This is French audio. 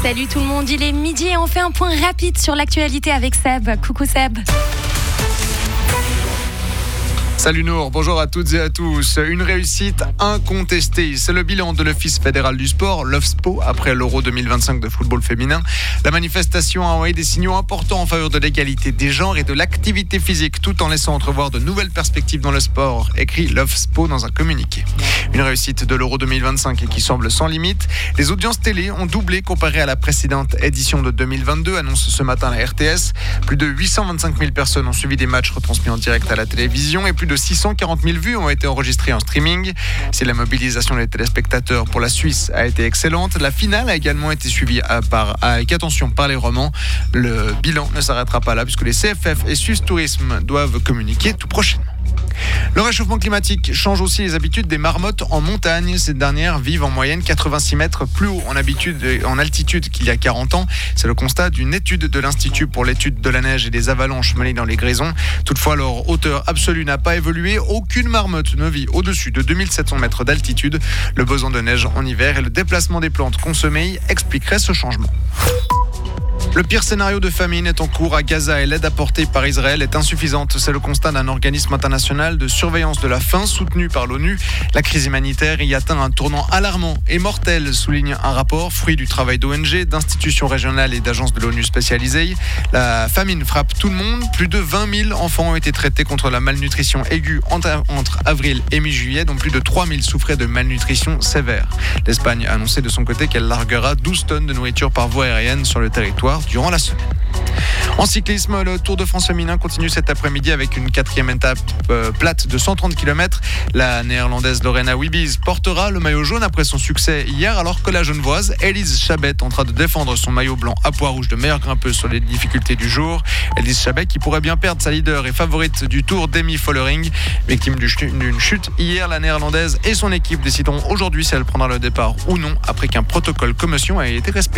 Salut tout le monde, il est midi et on fait un point rapide sur l'actualité avec Seb. Coucou Seb. Salut Nour, bonjour à toutes et à tous. Une réussite incontestée, c'est le bilan de l'Office fédéral du sport, l'OFSPO, après l'Euro 2025 de football féminin. La manifestation a envoyé des signaux importants en faveur de l'égalité des genres et de l'activité physique, tout en laissant entrevoir de nouvelles perspectives dans le sport, écrit l'OFSPO dans un communiqué. Une réussite de l'Euro 2025 et qui semble sans limite. Les audiences télé ont doublé comparé à la précédente édition de 2022, annonce ce matin la RTS. Plus de 825 000 personnes ont suivi des matchs retransmis en direct à la télévision et plus de 640 000 vues ont été enregistrées en streaming. Si la mobilisation des téléspectateurs pour la Suisse a été excellente, la finale a également été suivie avec attention par les Romans. Le bilan ne s'arrêtera pas là puisque les CFF et Suisse Tourisme doivent communiquer tout prochainement. Le réchauffement climatique change aussi les habitudes des marmottes en montagne. Ces dernières vivent en moyenne 86 mètres plus haut en altitude qu'il y a 40 ans. C'est le constat d'une étude de l'Institut pour l'étude de la neige et des avalanches menée dans les Grisons. Toutefois, leur hauteur absolue n'a pas évolué. Aucune marmotte ne vit au-dessus de 2700 mètres d'altitude. Le besoin de neige en hiver et le déplacement des plantes consommées expliqueraient ce changement. Le pire scénario de famine est en cours à Gaza et l'aide apportée par Israël est insuffisante. C'est le constat d'un organisme international de surveillance de la faim soutenu par l'ONU. La crise humanitaire y atteint un tournant alarmant et mortel, souligne un rapport, fruit du travail d'ONG, d'institutions régionales et d'agences de l'ONU spécialisées. La famine frappe tout le monde. Plus de 20 000 enfants ont été traités contre la malnutrition aiguë entre avril et mi-juillet, dont plus de 3 000 souffraient de malnutrition sévère. L'Espagne a annoncé de son côté qu'elle larguera 12 tonnes de nourriture par voie aérienne sur le territoire durant la semaine. En cyclisme, le Tour de France féminin continue cet après-midi avec une 4e étape plate de 130 km. La néerlandaise Lorena Wiebes portera le maillot jaune après son succès hier, alors que la genevoise Elise Chabet tentera de défendre son maillot blanc à pois rouge de meilleure grimpeuse sur les difficultés du jour. Elise Chabet qui pourrait bien perdre sa leader et favorite du Tour, Demi Follering. Victime d'une chute hier, la néerlandaise et son équipe décideront aujourd'hui si elle prendra le départ ou non après qu'un protocole commotion ait été respecté.